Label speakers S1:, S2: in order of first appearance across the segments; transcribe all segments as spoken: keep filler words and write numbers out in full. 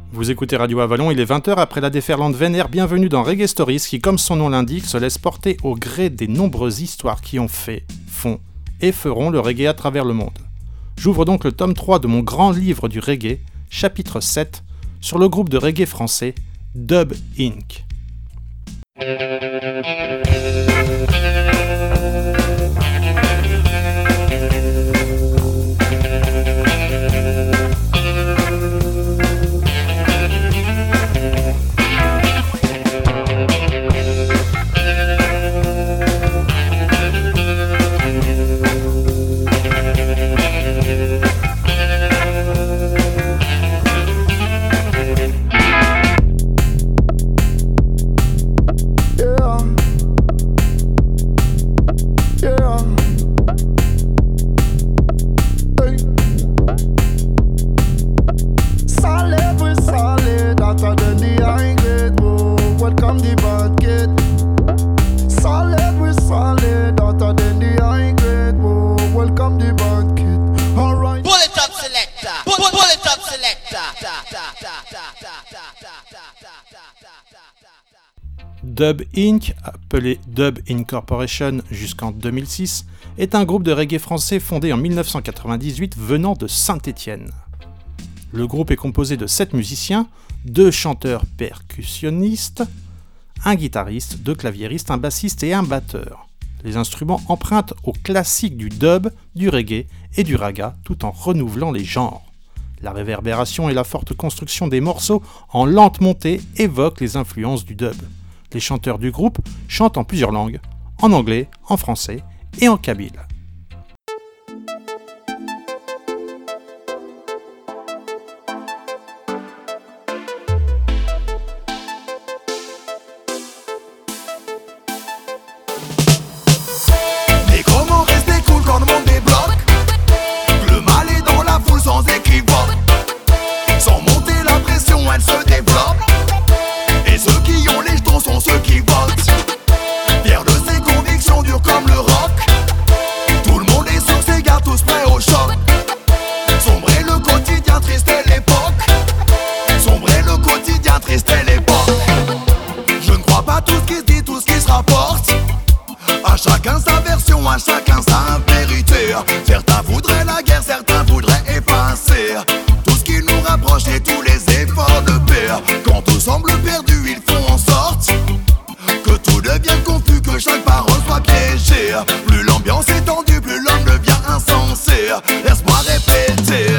S1: Vous écoutez Radio Avalon, il est vingt heures après la déferlante vénère. Bienvenue dans Reggae Stories qui, comme son nom l'indique, se laisse porter au gré des nombreuses histoires qui ont fait, font et feront le reggae à travers le monde. J'ouvre donc le tome trois de mon grand livre du reggae, chapitre sept, sur le groupe de reggae français Dub Incorporated. Dub Incorporated, appelé Dub Incorporation jusqu'en deux mille six, est un groupe de reggae français fondé en mille neuf cent quatre-vingt-dix-huit venant de Saint-Étienne. Le groupe est composé de sept musiciens, deux chanteurs percussionnistes, un guitariste, deux claviéristes, un bassiste et un batteur. Les instruments empruntent aux classiques du dub, du reggae et du raga tout en renouvelant les genres. La réverbération et la forte construction des morceaux en lente montée évoquent les influences du dub. Les chanteurs du groupe chantent en plusieurs langues, en anglais, en français et en kabyle.
S2: Mais comment rester cool quand le monde débloque? Le mal est dans la foule sans équivoque. Sans monter la pression, elle se développe. Et ceux qui ont les jetons sont ceux qui votent. Fier de ses convictions dures comme le roc. Tout le monde est sur ses gardes, tous prêts au choc. Sombrer le quotidien, triste est l'époque. Sombrer le quotidien, triste est l'époque. Je ne crois pas tout ce qui se dit, tout ce qui se rapporte. À chacun sa version, à chacun sa vérité. Certains voudraient la guerre, certains voudraient effacer tout ce qui nous rapproche et tous les efforts de paix. Quand tout semble perdu, ils font en sorte que tout devienne confus, que chaque parole soit piégée. Plus l'ambiance est tendue, plus l'homme devient insensé. Laisse-moi répéter.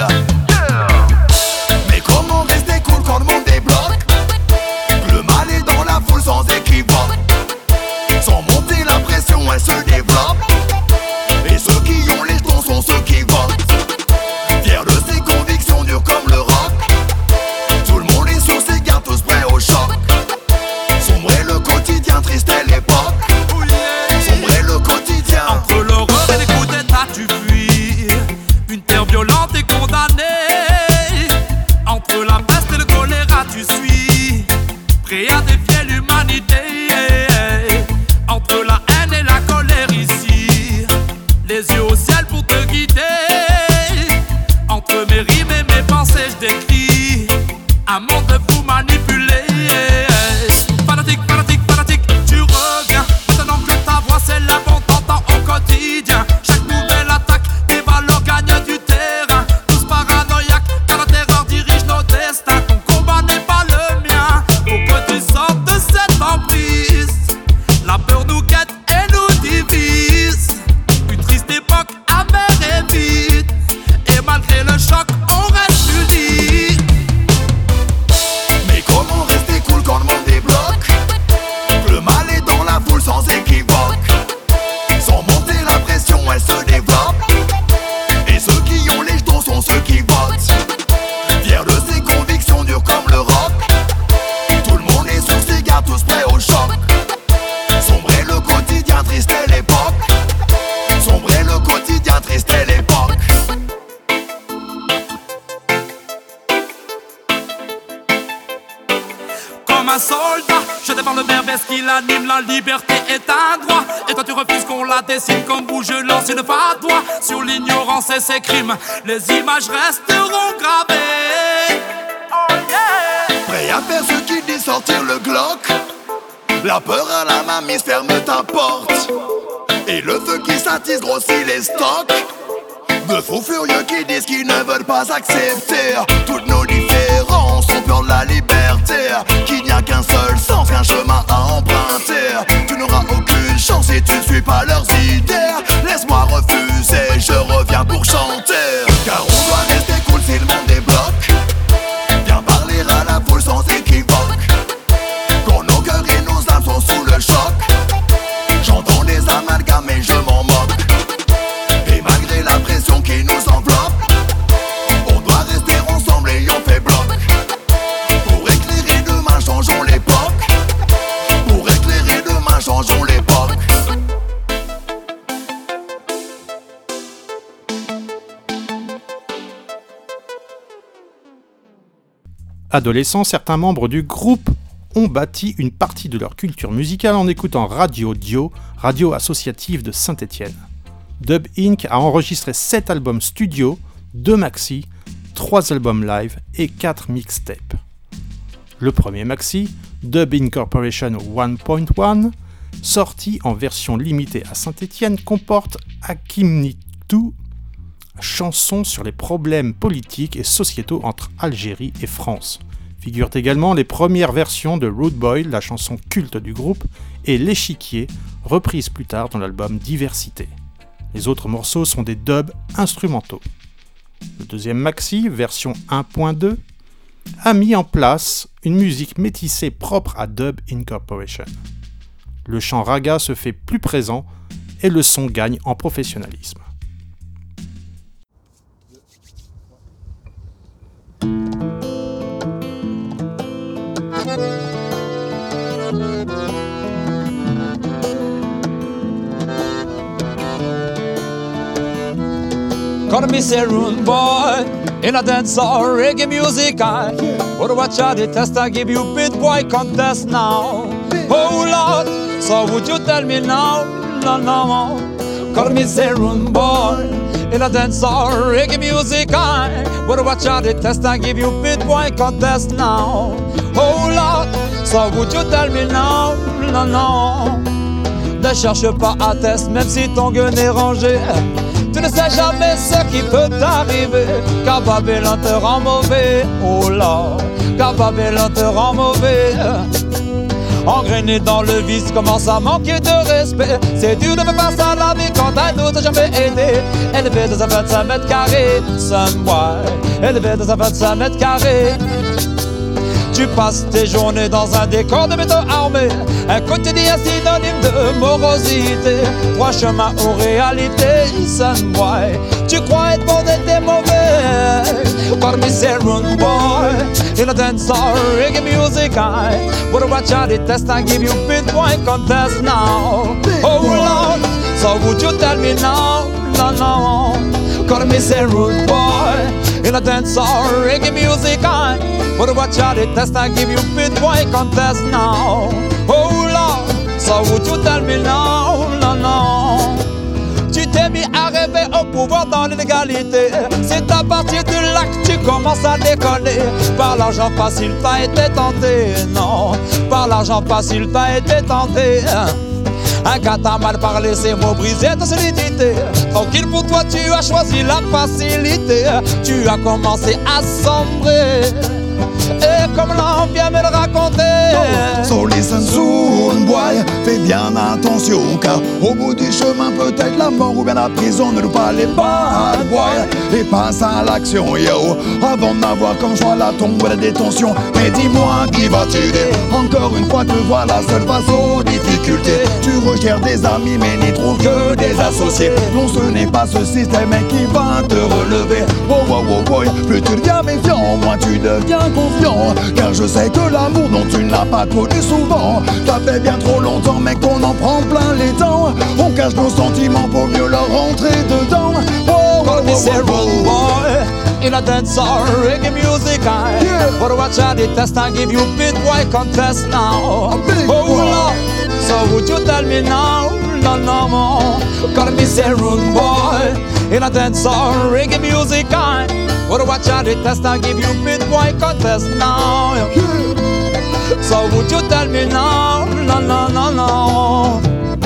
S2: Mais comment rester cool quand le monde débloque? Le mal est dans la foule sans équivoque. Sans monter la pression, elle se développe. Et ceux qui ont les jetons sont ceux qui votent. Fier de ses convictions dures comme le roc. Tout le monde est sur ses gardes, tous prêts au choc. Sombrer le quotidien, triste est l'époque. Sombrer le quotidien.
S3: Entre l'horreur et les coups d'état tu fuis une terre violente et condamnée. Entre la peste et le choléra tu suis prêt à défier l'humanité. Entre la haine et la colère ici, les yeux au ciel pour te guider. Entre mes rimes et mes pensées je décris un monde de fous manipulé. Fanatique, fanatique, fanatique, tu reviens. Maintenant que ta voix s'élève, on t'entend au quotidien. Chaque nouvelle attaque, tes valeurs gagnent du terrain. Tous paranoïaques, car la terreur dirige nos destins. Ton combat n'est pas le mien, pour que tu sortes de cette emprise. La peur nous guette et nous divise. Une triste époque amère et vide. Et malgré le choc, on reste unis.
S2: Mais comment rester cool quand le monde débloque? Le mal est dans la foule sans équivoque. Sans monter la pression, elle se développe. Et ceux qui ont les jetons sont ceux qui votent. Fier de ses convictions dures comme le roc. Tout le monde est sur ses gardes, tous prêts au choc. Sombrer le quotidien, triste est l'époque. Sombrer le quotidien, triste est l'époque.
S3: Comme un soldat, je défends le verbe, est-ce qu'il anime? La liberté est un droit. Et toi tu refuses qu'on la dessine comme bout, je lance une fatwa sur l'ignorance et ses crimes. Les images resteront gravées. Oh yeah.
S2: qu'à faire ce qui dit sortir le Glock. La peur à la mamie ferme ta porte. Et le feu qui s'attise grossit les stocks. De fous furieux qui disent qu'ils ne veulent pas accepter toutes nos différences, ont peur de la liberté. Qu'il n'y a qu'un seul sens, qu'un chemin à emprunter. Tu n'auras aucune chance si tu ne suis pas leurs idées. Laisse-moi refuser, je reviens pour chanter. Car on doit rester cool si le monde débloque. Viens parler à la foule sans équivoque. Quand nos cœurs et nos âmes sont sous le choc. J'entends des amalgames et je m'en moque. Et malgré la pression qui nous enveloppe, on doit rester ensemble et on fait bloc. Pour éclairer demain, changeons l'époque. Pour éclairer demain, changeons l'époque.
S1: Adolescents, certains membres du groupe ont bâti une partie de leur culture musicale en écoutant Radio Dio, radio associative de Saint-Étienne. Dub Incorporation a enregistré sept albums studio, deux maxi, trois albums live et quatre mixtapes. Le premier maxi, Dub Incorporation un point un, sorti en version limitée à Saint-Étienne, comporte Akimnitou, chanson sur les problèmes politiques et sociétaux entre Algérie et France. Figurent également les premières versions de Rude Boy, la chanson culte du groupe, et L'Échiquier, reprise plus tard dans l'album Diversité. Les autres morceaux sont des dubs instrumentaux. Le deuxième maxi, version un point deux, a mis en place une musique métissée propre à Dub Incorporation. Le chant raga se fait plus présent et le son gagne en professionnalisme.
S4: Call me say rude boy in a dance or reggae music. I would watch out the test. I give you beat boy contest now. Oh Lord, so would you tell me now? No, no. Call me say rude boy in a dance or reggae music. I would watch out the test. I give you beat boy contest now. Oh Lord, so would you tell me now? No, no. Ne cherche pas à test, même si ton gun est rangé. Tu ne sais jamais ce qui peut t'arriver, car Babylone te rend mauvais, oh là, car Babylone te rend mauvais. Engrainé dans le vice, commence à manquer de respect. C'est dur de faire face à la vie quand un autre t'a jamais aidé. Élevé dans un vingt-cinq mètres carrés, Sunboy, élevé dans un vingt-cinq mètres carrés. Tu passes tes journées dans un décor de béton armé. Un quotidien synonyme de morosité. Trois chemins aux réalités, Sunboy. Tu crois être bon et t'es mauvais. Parmi ces rude boy in a dance or reggae music, I would watch out the test and give you beat point contest now. Oh Lord, so would you tell me now? No, no. Call me say rude boy in a dance or reggae music, I would watch out the test and give you beat point contest now. Oh Lord, so would you tell me now? No, no. Tu t'es mis à rêver au pouvoir dans l'inégalité. C'est à partir de là que tu commences à déconner. Par l'argent facile t'as été tenté, non. Par l'argent facile t'as été tenté. Un gars t'a mal parlé, ses mots brisés ta solidité. Tranquille pour toi, tu as choisi la facilité. Tu as commencé à sombrer. Et comme l'on vient me le raconter.
S2: So listen soon boy, fais bien attention, car au bout du chemin peut-être la mort ou bien la prison. Ne loue pas les bad boy et passe à l'action, yo, avant d'avoir comme choix la tombe ou la détention. Mais dis-moi qui va t'aider. Encore une fois te voilà seul face aux difficultés. Tu recherches des amis mais n'y trouves que des associés. Non, ce n'est pas ce système qui va te relever. Oh oh oh boy, plus tu deviens méfiant, moins tu deviens confiant. Car je sais que l'amour dont tu n'as pas connu souvent, ça fait bien trop longtemps mais qu'on en prend plein les dents. On cache nos sentiments pour mieux leur rentrer dedans. Oh,
S4: Call me say rude boy in a dance or reggae music, I
S2: Yeah.
S4: would watch out the test and give you beat boy contest now.
S2: A big
S4: Oh
S2: boy.
S4: Lord, so would you tell me now? No, no more. Call me say rude boy in a dance or reggae music, I would watch out the test and give you beat boy contest now.
S2: Yeah.
S4: So would you tell me now? No, no, no, no.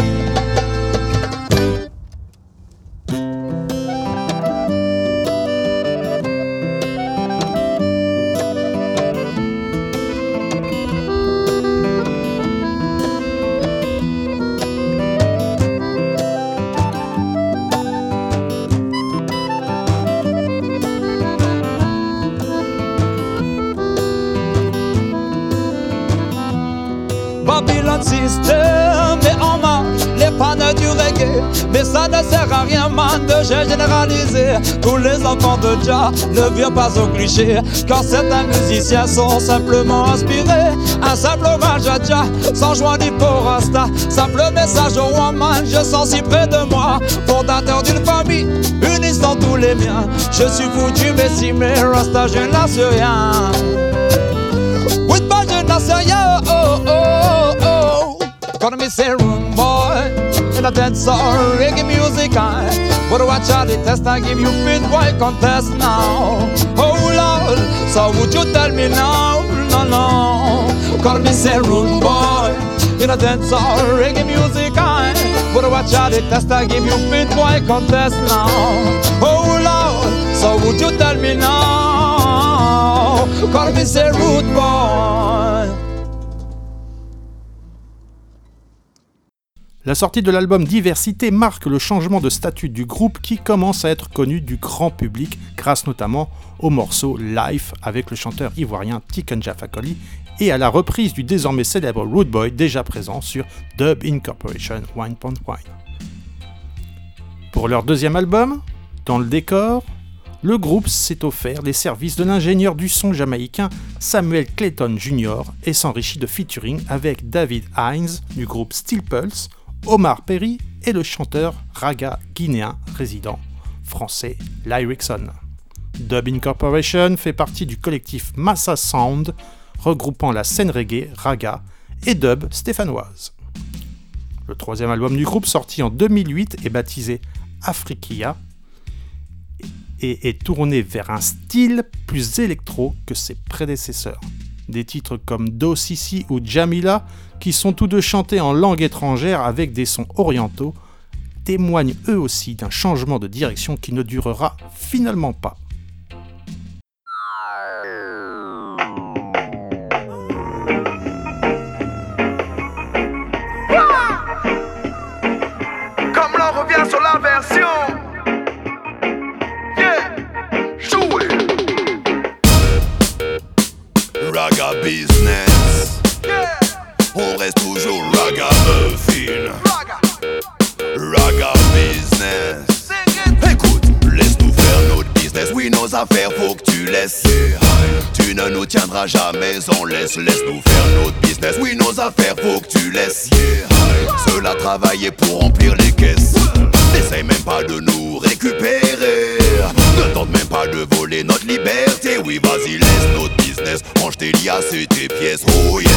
S4: Babylon System met en marche les pannes du reggae. Mais ça ne sert à rien, man, de généraliser. Tous les enfants de Jah ne virent pas au cliché, car certains musiciens sont simplement inspirés. Un simple hommage à Jah, sans joie ni pour Rasta. Simple message au one man, je sens si près de moi. Fondateur d'une famille, unissant tous les miens. Je suis foutu, mais si mes Rasta, je ne lâche rien. With my je ne lâche rien, oh, oh, oh, oh. Gonna me say room boy in a dance or reggae music I wanna watch out the test I give you fit boy contest now. Oh Lord, so would you tell me now? No, no. Gonna me say room boy in a dance or reggae music I wanna watch out the test I give you fit boy contest now. Oh Lord, so would you tell me now? Gonna me say root boy.
S1: La sortie de l'album Diversité marque le changement de statut du groupe qui commence à être connu du grand public grâce notamment au morceau Life avec le chanteur ivoirien Tiken Jah Fakoly et à la reprise du désormais célèbre Rude Boy déjà présent sur Dub Incorporation Wine Point Wine. Pour leur deuxième album, dans le décor, le groupe s'est offert les services de l'ingénieur du son jamaïcain Samuel Clayton junior et s'enrichit de featuring avec David Hines du groupe Steel Pulse, Omar Perry et le chanteur raga guinéen résident français Lyrickson. Dub Incorporation fait partie du collectif Massa Sound, regroupant la scène reggae, raga et dub stéphanoise. Le troisième album du groupe, sorti en deux mille huit, est baptisé Afrikia et est tourné vers un style plus électro que ses prédécesseurs. Des titres comme Do Sissi ou Jamila, qui sont tous deux chantés en langue étrangère avec des sons orientaux, témoignent eux aussi d'un changement de direction qui ne durera finalement pas.
S2: Comme l'on revient sur la version. Raga business, yeah. On reste toujours raga muffin. Raga, raga business. Écoute, laisse-nous faire notre business. Oui, nos affaires, faut que tu laisses. Tu ne nous tiendras jamais en laisse. Laisse-nous faire notre business. Oui, nos affaires, faut que tu laisses. Ceux-là travailler pour remplir les caisses. N'essaye même pas de nous récupérer. Ne tente même pas de voler notre liberté. Oui, vas-y, laisse notre business. Range tes liasses et tes pièces. Oh yes.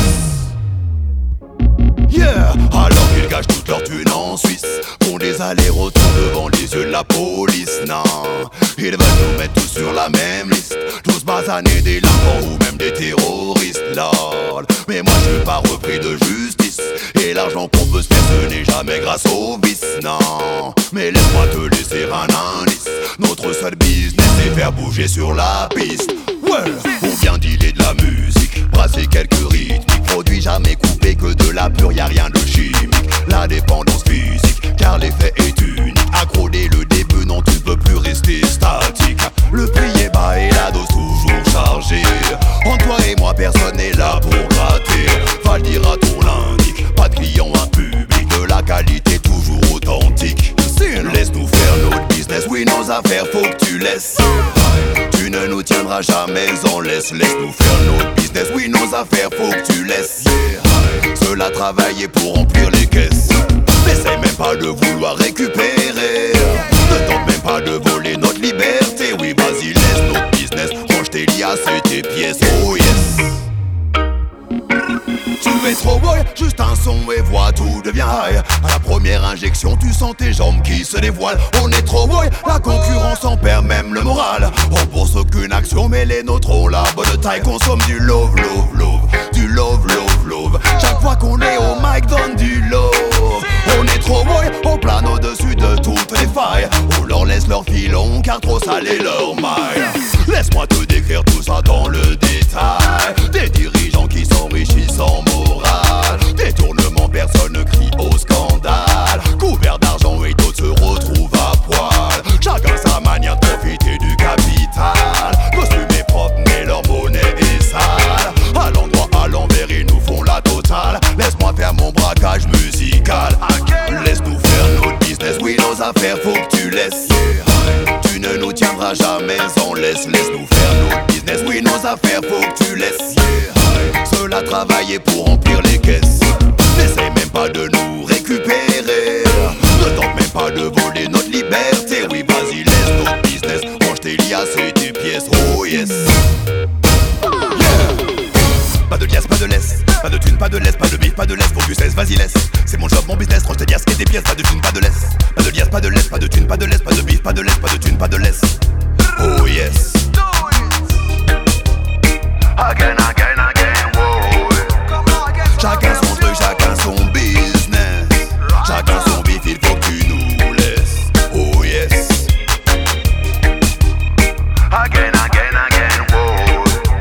S2: Yeah, alors qu'ils gâchent toute leur thune en Suisse, font des allers-retours devant les yeux de la police. Non, ils veulent nous mettre tous sur la même liste, tous basanés des délinquants ou même des terroristes. Lord, mais moi je suis pas repris de justice, et l'argent qu'on peut se faire ce n'est jamais grâce au vice. Non, mais laisse-moi te laisser un indice. Notre seul business c'est faire bouger sur la piste. Ouais, on vient dealer de la musique, brasser quelques rythmiques, produits jamais coupés que de la pure, y'a rien de chimique. La dépendance physique, car l'effet est unique. Accro dès le début, non tu ne peux plus rester statique. Le prix est bas et la dose toujours chargée. Entre toi et moi personne n'est là pour gratter. Va le dire à ton l'indique, pas de client, un public de la qualité toujours authentique. Laisse-nous faire notre business, oui nos affaires faut que tu laisses. Tu ne nous tiendras jamais en laisse. Laisse-nous faire notre business, oui nos affaires faut que tu laisses. Ceux-là travailler pour remplir les caisses. N'essaye même pas de vouloir récupérer. Ne tente même pas de voler notre liberté. Oui vas-y laisse notre business. Range tes liasses et tes pièces. Oh yes. Tu es trop boy, juste un son et voix, tout devient high. À la première injection, tu sens tes jambes qui se dévoilent. On est trop boy, la concurrence en perd même le moral. On pense aucune action, mais les nôtres ont la bonne taille. Consomme du love, love, love, du love, love, leur filon car trop salé leur maille. Laisse-moi te décrire tout ça dans le détail. Des dirigeants qui s'enrichissent sans morale, détournement, personne ne crie au scandale. Couvert d'argent et d'autres se retrouvent à poil. Chacun sa manière de profiter du capital. Costume est propre mais leur monnaie est sale. À l'endroit, à l'envers, ils nous font la totale. Laisse-moi faire mon braquage musical. Laisse-nous faire notre business, oui nos affaires faut que tu laisses. Tu ne nous tiendras jamais en laisse. Laisse-nous faire notre business, oui nos affaires faut que tu laisses. Ceux-là travailler pour remplir les caisses. N'essaie même pas de nous récupérer. Ne tente même pas de voler notre liberté. Oui vas-y laisse notre business. Range tes liasses et tes pièces, oh yes. Pas de liasse, pas de laisse, pas de thune, pas de laisse, pas de bif, pas de laisse, faut que tu cesses, vas-y laisse. C'est mon job, mon business, range tes liasses et tes pièces, pas de thune, pas de laisse. Pas de liasse, pas de laisse, pas de thune, pas de laisse, pas de bif, pas de laisse, pas de thune, pas de laisse. Oh yes. Again, again, again, wow. Chacun son truc, chacun son business. Chacun son bif, il faut que tu nous laisses. Oh yes. Again, again, again, wow.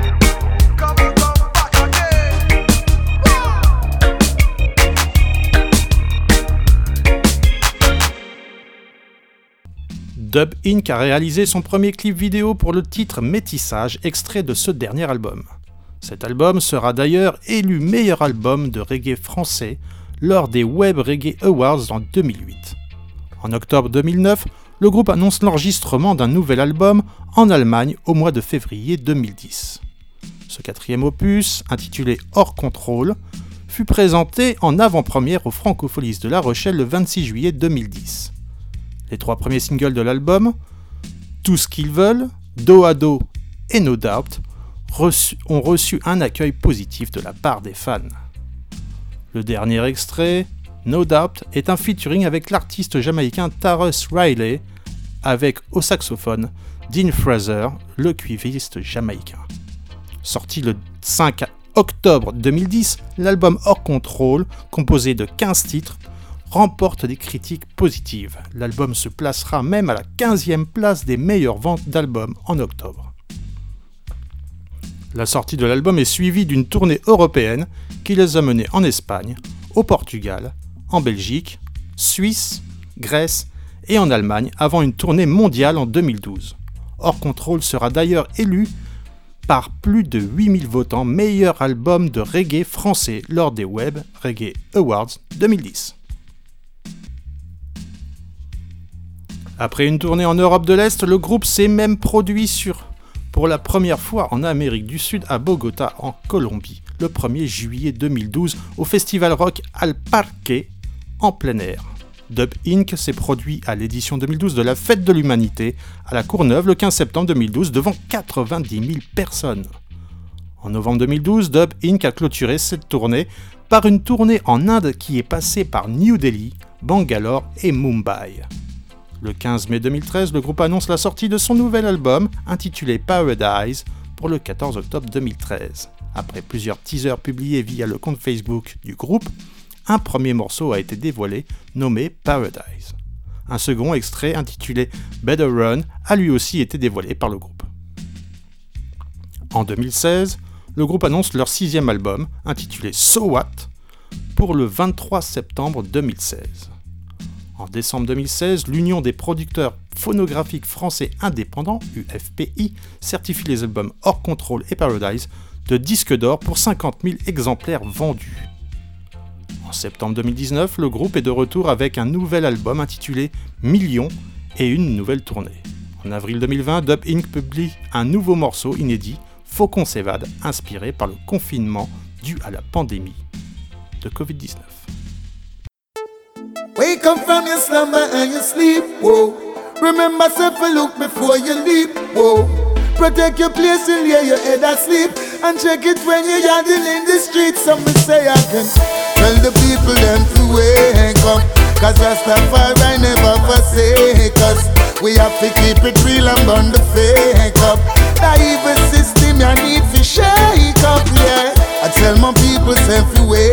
S1: Dub Incorporated a réalisé son premier clip vidéo pour le titre Métissage, extrait de ce dernier album. Cet album sera d'ailleurs élu meilleur album de reggae français lors des Web Reggae Awards en deux mille huit. En octobre deux mille neuf, le groupe annonce l'enregistrement d'un nouvel album en Allemagne au mois de février deux mille dix. Ce quatrième opus, intitulé Hors Contrôle, fut présenté en avant-première au Francopholies de La Rochelle le vingt-six juillet deux mille dix. Les trois premiers singles de l'album, Tout ce qu'ils veulent, Dos à dos et No Doubt, reçu, ont reçu un accueil positif de la part des fans. Le dernier extrait, No Doubt, est un featuring avec l'artiste jamaïcain Tarrus Riley, avec au saxophone Dean Fraser, le cuiviste jamaïcain. Sorti le cinq octobre deux mille dix, l'album Hors Contrôle, composé de quinze titres, remporte des critiques positives. L'album se placera même à la quinzième place des meilleures ventes d'albums en octobre. La sortie de l'album est suivie d'une tournée européenne qui les a menés en Espagne, au Portugal, en Belgique, Suisse, Grèce et en Allemagne avant une tournée mondiale en deux mille douze. Hors Contrôle sera d'ailleurs élu par plus de huit mille votants meilleur album de reggae français lors des Web Reggae Awards deux mille dix. Après une tournée en Europe de l'Est, le groupe s'est même produit sur, pour la première fois en Amérique du Sud à Bogota, en Colombie, le premier juillet deux mille douze, au festival rock Al Parque, en plein air. Dub Incorporated s'est produit à l'édition deux mille douze de la Fête de l'Humanité à la Courneuve le quinze septembre deux mille douze devant quatre-vingt-dix mille personnes. En novembre deux mille douze, Dub Incorporated a clôturé cette tournée par une tournée en Inde qui est passée par New Delhi, Bangalore et Mumbai. Le quinze mai deux mille treize, le groupe annonce la sortie de son nouvel album, intitulé Paradise, pour le quatorze octobre deux mille treize. Après plusieurs teasers publiés via le compte Facebook du groupe, un premier morceau a été dévoilé, nommé Paradise. Un second extrait, intitulé Better Run, a lui aussi été dévoilé par le groupe. En deux mille seize, le groupe annonce leur sixième album, intitulé So What, pour le vingt-trois septembre deux mille seize. En décembre deux mille seize, l'Union des producteurs phonographiques français indépendants, U F P I, certifie les albums Hors Contrôle et Paradise de disque d'or pour cinquante mille exemplaires vendus. En septembre deux mille dix-neuf, le groupe est de retour avec un nouvel album intitulé Millions et une nouvelle tournée. En avril deux mille vingt, Dub Incorporated publie un nouveau morceau inédit, Faucon s'évade, inspiré par le confinement dû à la pandémie de covid dix-neuf.
S5: Wake up from your slumber and your sleep, whoa. Remember self a look before you leap, whoa. Protect your place and lay your head asleep, and check it when you're yarding in the streets. Some say I can tell the people them to wake up, cause Rastafari never forsake us. We have to keep it real and burn the fake up. The evil system you need to shake up, yeah. I tell my people self to wake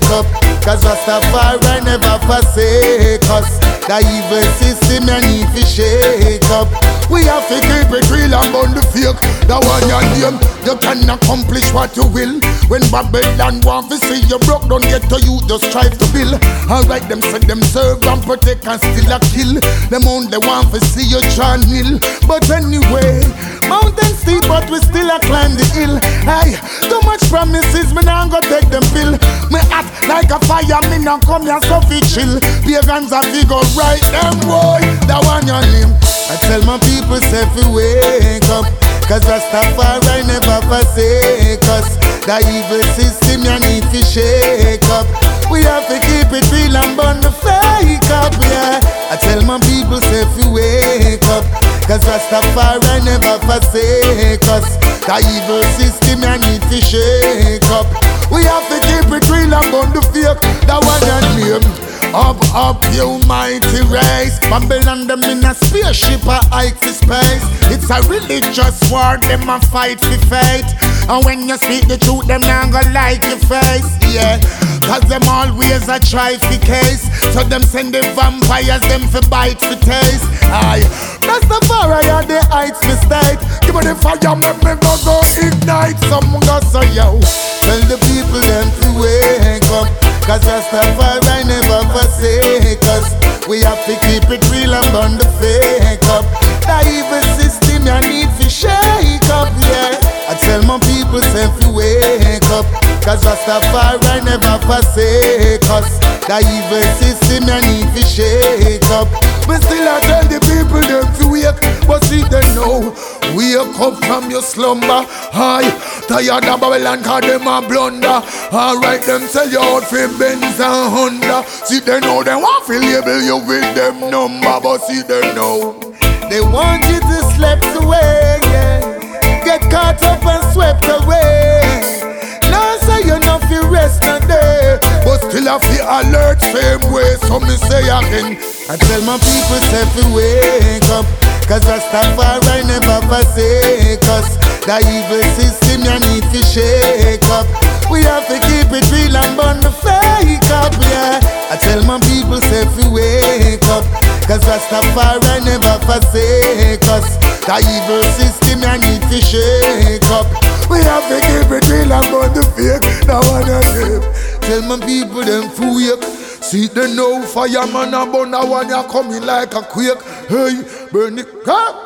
S5: up, cause Rastafari never forsake us. The evil system you need to shake up. We have to keep it real and burn the fake. The one you name, you can accomplish what you will. When Babylon want to see you broke, don't get to you, just strive to build. Alright, them say them serve and protect and still a kill. Them only want to see you try nil. But anyway, mountain steep but we still a climb the hill. Hey, too much promises, me nah go take them pill. Me act like a fire, me nah come here so fi chill. Pagans and we go right them boy, the one you name. I tell my people say fi wake up, cause Rastafari never forsake us. The evil system you need to shake up. We have to keep it real and burn the fake up, yeah. I tell my people say fi wake up, cause Rastafari never forsake us. The evil system you need to shake up. We have to keep it real and burn the fake. The one you name. Up, up, you mighty race. Babylon them in a spaceship a hike for space. It's a religious war, them a fight for faith. And when you speak the truth, them not gonna like your face. Yeah, cause them always a try for case. So them send the vampires, them for bite for taste. Aye, that's the fire and the heights for state. Give me the fire, make me go go ignite. Some go so yo. Tell the people them to wake up, cause Rastafari never forsake us. We have to keep it real and burn the fake up. The evil system you need to shake up, yeah. I tell my people say to wake up, cause Rastafari never forsake us. The evil system you need to shake up. But still I tell the people them to wake, but see they know. Wake up from your slumber. Aye, tired of Babylon cause them a blunder. Alright, them sell you out for Benz and Honda. See they know they want to label you with them number. But see they know they want you to slip away, yeah. Get caught up and swept away. Now say you not feel rest a day, but still I feel alert same way. So me say again, I tell my people say to wake up, cause Rastafari never forsake us. The evil system you need to shake up. We have to keep it real and burn the fake up, yeah. I tell my people say to wake up, cause Rastafari never forsake us. The evil system you need to shake up. We have to keep it real and burn the fake. Now I know. Tell my people them to wake. See they know fireman and burn that one you coming like a quake. Hey, burn it up.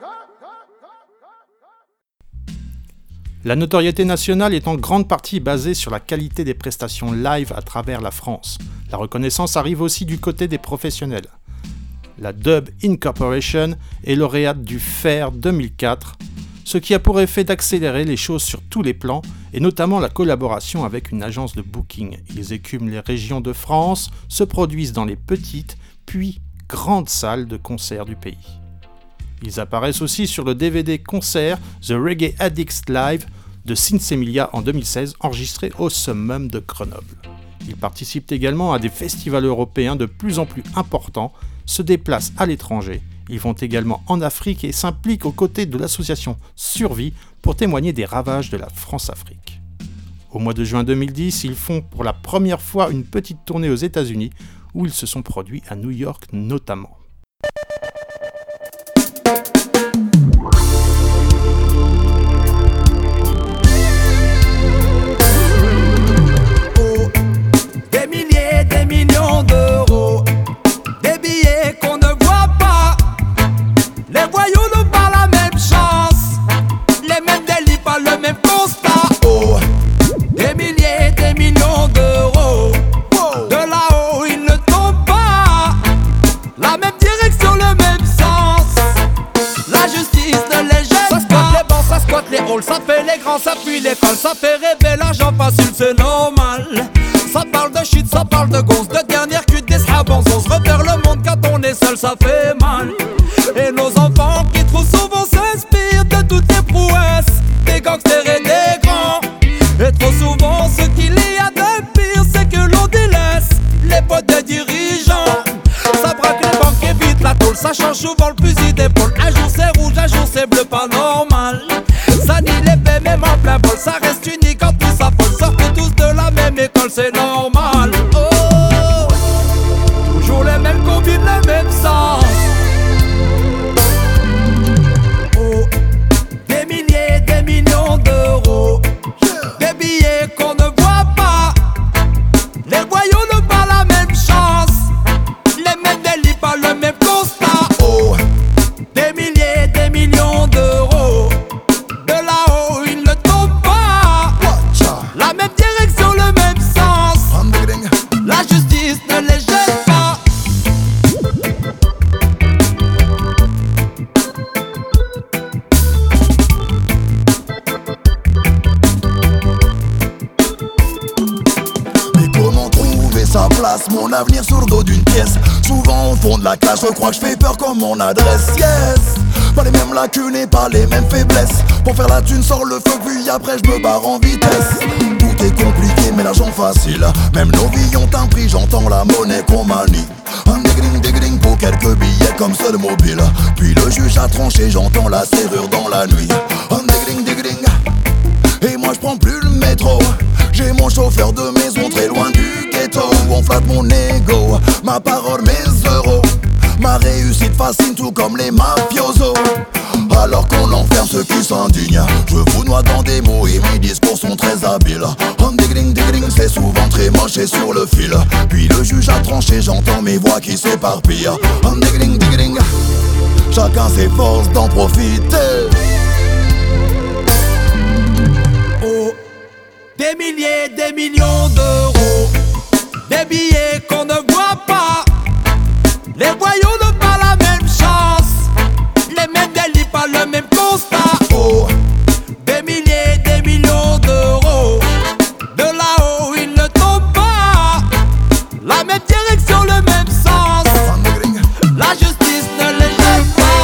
S1: La notoriété nationale est en grande partie basée sur la qualité des prestations live à travers la France. La reconnaissance arrive aussi du côté des professionnels. La Dub Incorporation est lauréate du F A I R deux mille quatre, ce qui a pour effet d'accélérer les choses sur tous les plans, et notamment la collaboration avec une agence de booking. Ils écument les régions de France, se produisent dans les petites, puis grandes salles de concert du pays. Ils apparaissent aussi sur le D V D concert The Reggae Addicts Live de Sinsemilia en deux mille seize, enregistré au Summum de Grenoble. Ils participent également à des festivals européens de plus en plus importants, se déplacent à l'étranger. Ils vont également en Afrique et s'impliquent aux côtés de l'association Survie pour témoigner des ravages de la France-Afrique. Au mois de juin deux mille dix, ils font pour la première fois une petite tournée aux États-Unis où ils se sont produits à New York notamment.
S3: Des milliers, des millions d'euros, des billets qu'on ne voit pas. Les voyous n'ont pas la même chance, les mêmes délits, pas le même constat. Oh, des milliers, des millions d'euros, de là-haut ils ne tombent pas. La même direction, le même sens, la justice ne les gêne pas. Ça squatte les bancs, ça squatte les halls, ça fait les grands, ça fuit l'école, ça fait rêver l'argent facile, c'est normal. Ça parle de shit, ça parle de gonze, de dernière cuite des srabons. On se repère le monde quand on est seul, ça fait mal. Et nos enfants qui trop souvent s'inspirent de toutes les prouesses des gangsters et des grands. Et trop souvent ce qu'il y a de pire, c'est que l'on délaisse les potes des dirigeants. Ça braque les banques et vite la tôle, ça change souvent le fusil d'épaule. Un jour c'est rouge, un jour c'est bleu, pas normal. Ça nie les paix même en plein vol, ça reste unique quand tout s'affole. Sortent tous de la même l'école c'est normal. Oh, toujours les mêmes combines, le même sens. Oh, des milliers, des millions d'euros, des billets qu'on ne voit pas. Les voyous n'ont pas la même chance, les mêmes délits, pas le même constat. Oh, des milliers, des millions d'euros, de là-haut ils ne tombent pas. La même direction, le même sens, la justice ne les jette pas.
S2: Mais comment trouver sa place, mon avenir sur le dos d'une pièce? Souvent au fond de la classe, je crois que je fais peur comme mon adresse. Yes, pas les mêmes lacunes et pas les mêmes faiblesses. Pour faire la thune, sors le feu, puis après je me barre en vitesse. Tout est compliqué mais l'argent facile. Même nos vies ont un prix, j'entends la monnaie qu'on manie. Un dégling dégling pour quelques billets comme seul mobile. Puis le juge a tranché, j'entends la serrure dans la nuit. Un dégling dégling, et moi je prends plus le métro. J'ai mon chauffeur de maison très loin du ghetto. On flatte mon ego, ma parole, mes euros. Ma réussite fascine tout comme les mafiosos. Alors qu'on enferme ceux qui s'indignent, je vous noie dans des mots et mes discours sont très habiles. Un dégling dégling, c'est souvent très moche et sur le fil. Puis le juge a tranché, j'entends mes voix qui s'éparpillent. Un dégling dégling, chacun s'efforce d'en profiter.
S3: Oh, des milliers, des millions d'euros, des billets qu'on ne voit pas. Les voyous n'ont pas la même chance, les mêmes délits, pas le même constat.
S2: Oh,
S3: des milliers, des millions d'euros, de là-haut ils ne tombent pas. La même direction, le même sens, la justice ne les jette pas.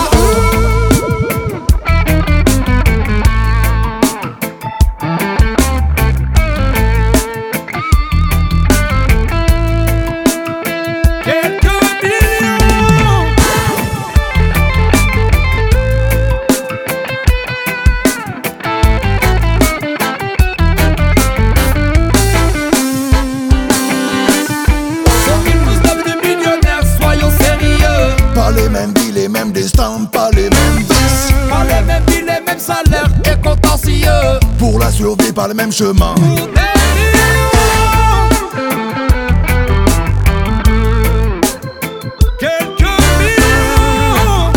S2: Même destin, pas les mêmes vices,
S3: pas les mêmes vies, les mêmes salaires et contentieux.
S2: pour la survie, pas le même chemin.
S3: Pour des millions, quelques millions.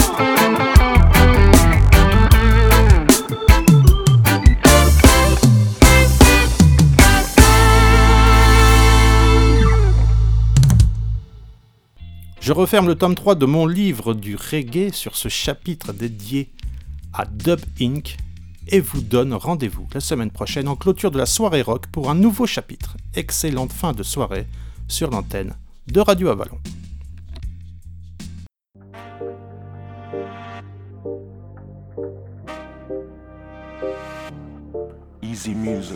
S1: Je referme le tome trois de mon livre du reggae sur ce chapitre dédié à Dub Incorporated et vous donne rendez-vous la semaine prochaine en clôture de la soirée rock pour un nouveau chapitre. Excellente fin de soirée sur l'antenne de Radio Avalon.
S6: Easy music.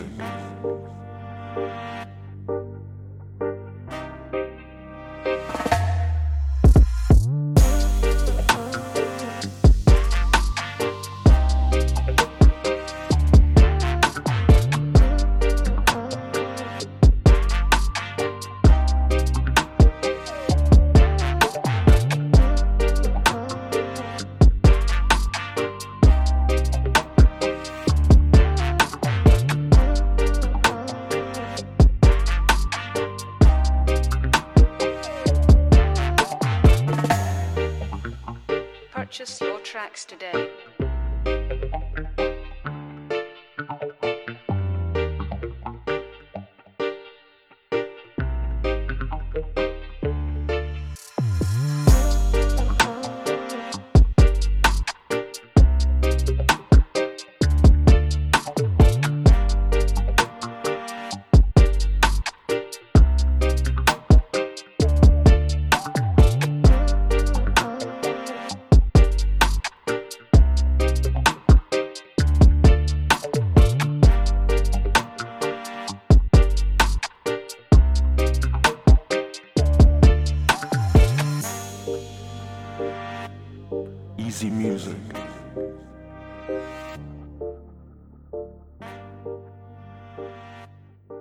S7: Purchase your tracks today.